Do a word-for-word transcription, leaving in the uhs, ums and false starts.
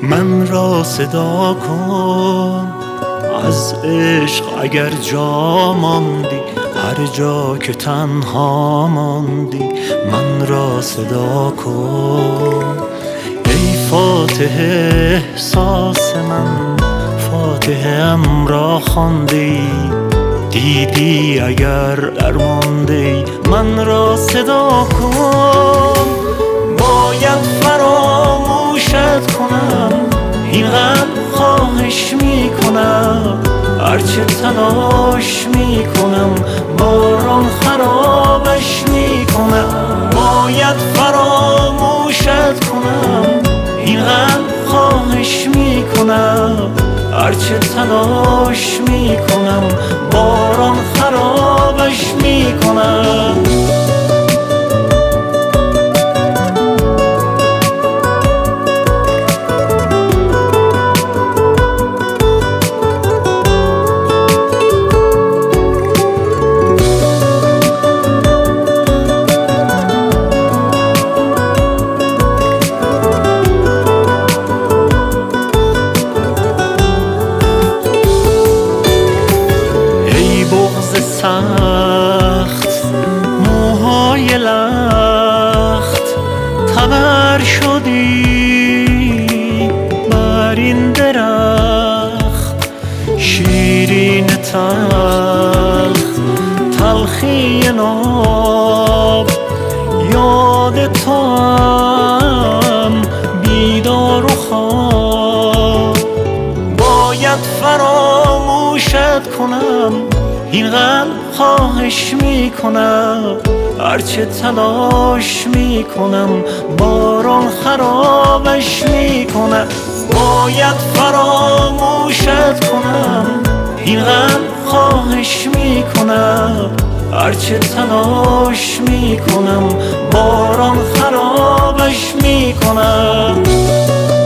من را صدا کن از عشق اگر جا ماندی، هر جا که تنها ماندی من را صدا کن. ای فاتح احساس من، فاتحه‌ام را خواندی، دیدی اگر درماندی من را صدا کن. باید فراموشت کنم، این قلب خواهش میکنم، هرچه تلاش میکنم باران خرابش میکنم. باید فراموشت کنم، این قلب خواهش میکنم، هرچه تلاش میکنم باران خرابش میکنم. سخت موهای لخت تبر شدی بر این درخت، شیرین تلخ تلخی ناب یاد توام بیدار و خواب. باید فراموشت کنم، این قلب خواهش میکنم، هرچه تلاش میکنم باران خرابش میکنم. باید فراموشت کنم، این قلب خواهش میکنم، هرچه تلاش میکنم باران خرابش میکنم.